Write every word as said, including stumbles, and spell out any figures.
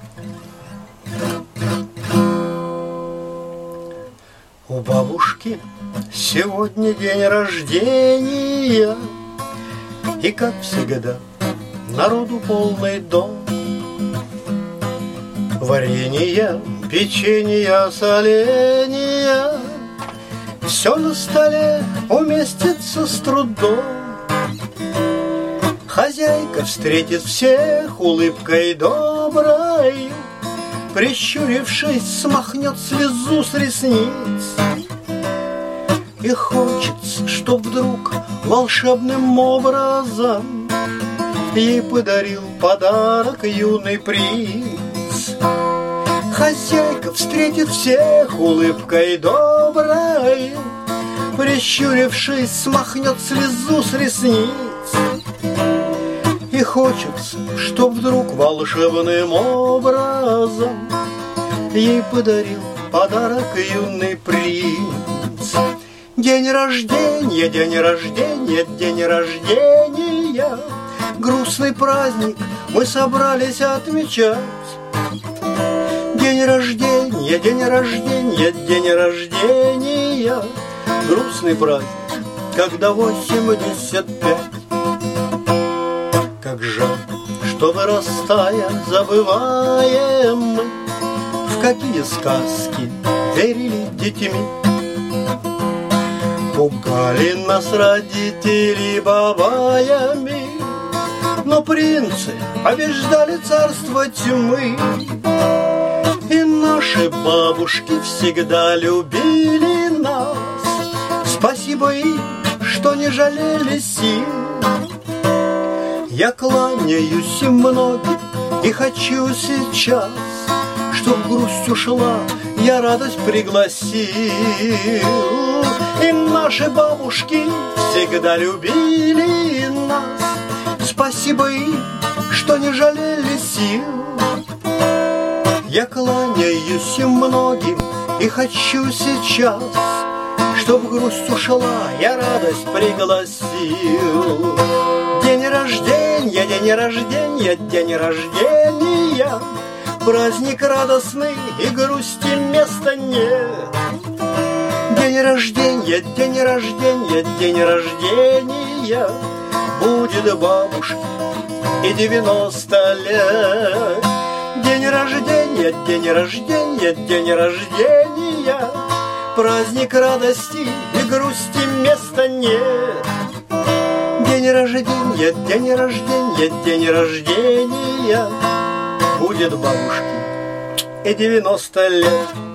У бабушки сегодня день рождения, и, как всегда, народу полный дом. Варенье, печенье, соленья, все на столе уместится с трудом. Хозяйка встретит всех улыбкой доброй, прищурившись, смахнет слезу с ресниц. И хочется, чтоб вдруг волшебным образом ей подарил подарок юный принц. Хозяйка встретит всех улыбкой доброй, прищурившись, смахнет слезу с ресниц. И хочется, чтоб вдруг волшебным образом ей подарил подарок юный принц. День рождения, день рождения, день рождения, грустный праздник мы собрались отмечать. День рождения, день рождения, день рождения, грустный праздник, когда восемьдесят пять. Как жаль, что вырастая забываем мы, в какие сказки верили детьми. Пугали нас родители бабаями, но принцы побеждали царство тьмы. И наши бабушки всегда любили нас, спасибо им, что не жалели сил. Я кланяюсь им многим и хочу сейчас, чтоб грусть ушла, я радость пригласил. И наши бабушки всегда любили нас, спасибо им, что не жалели сил. Я кланяюсь им многим и хочу сейчас, чтоб грусть ушла, я радость пригласил. День рождения, день рождения, день рождения, праздник радостный и грусти места нет. День рождения, день рождения, день рождения, будет бабушке и девяносто лет. День рождения, день рождения, день рождения, праздник радости и грусти места нет. День рождения, день рождения, день рождения, будет бабушке и девяносто лет.